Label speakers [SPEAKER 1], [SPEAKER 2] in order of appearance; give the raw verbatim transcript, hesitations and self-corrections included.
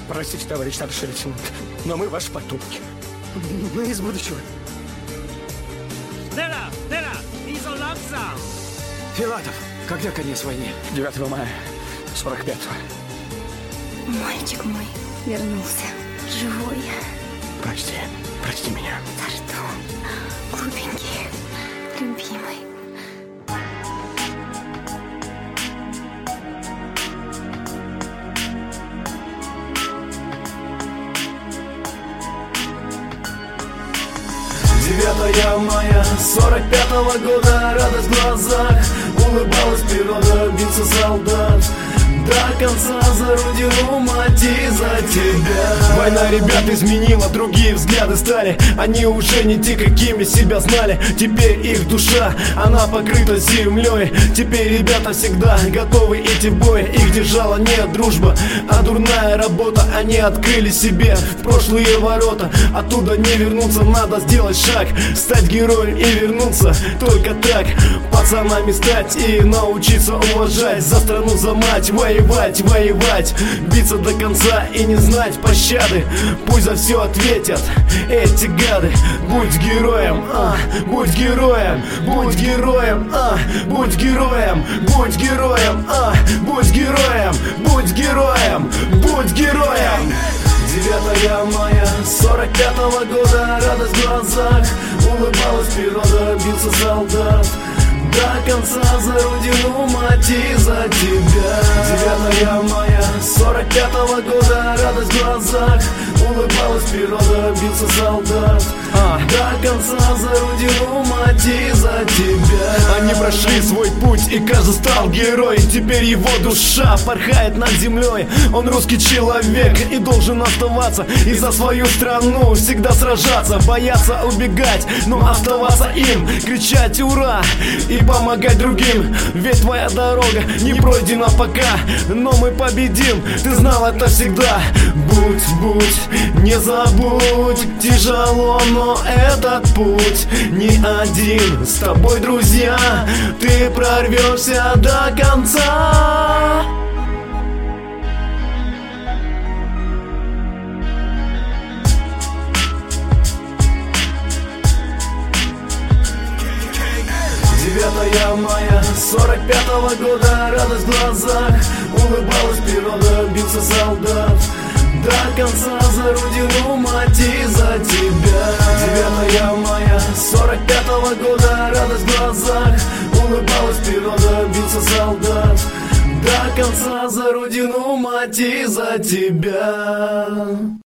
[SPEAKER 1] Простите, товарищ старший лейтенант, но мы ваши потомки. Мы из будущего.
[SPEAKER 2] Филатов, когда конец войны?
[SPEAKER 1] девятого мая сорок пятого.
[SPEAKER 3] Мальчик мой вернулся. Живой.
[SPEAKER 1] Прости, прости меня.
[SPEAKER 3] За что? Глупенький, любимый.
[SPEAKER 4] девятого мая сорок пятого года, радость в глазах, улыбалась природа, бился солдат. До конца за родину, мать, и за тебя. Война, ребят, изменила, другие взгляды стали. Они уже не те, какими себя знали. Теперь их душа, она покрыта землей. Теперь ребята всегда готовы идти в бой. Их держала не дружба, а дурная работа. Они открыли себе в прошлые ворота. Оттуда не вернуться, надо сделать шаг, стать героем и вернуться. Только так пацанами стать и научиться уважать. За страну, за мать, воевать, воевать, биться до конца и не знать пощады. Пусть за все ответят эти гады. Будь героем, а, будь героем, будь героем, а, будь героем, будь героем, а, будь героем, будь героем, будь героем. девятого мая сорок пятого года, радость в глазах, улыбалась природа, бился солдат. До конца за родину, мать, и за тебя. девятого мая сорок пятого года, радость в глазах, улыбалась природа, бился солдат. а. До конца за родину, мать, и за тебя. Они прошли свой путь, и каждый стал герой. Теперь его душа порхает над землей. Он русский человек и должен оставаться, и за свою страну всегда сражаться. Бояться убегать, но оставаться им, кричать ура и помогать другим. Ведь твоя дорога не пройдена пока, но мы победим, ты знал это всегда. Будь, будь, не забудь, тяжело, но этот путь не один. С тобой, друзья, ты прорвешься до конца. девятого мая сорок пятого года, радость в глазах, улыбалась природа, бился солдат. До конца за родину, мать, и за тебя. девятого мая сорок пятого года, радость в глазах, улыбалась природа, бился солдат. До конца за родину, мать, и за тебя.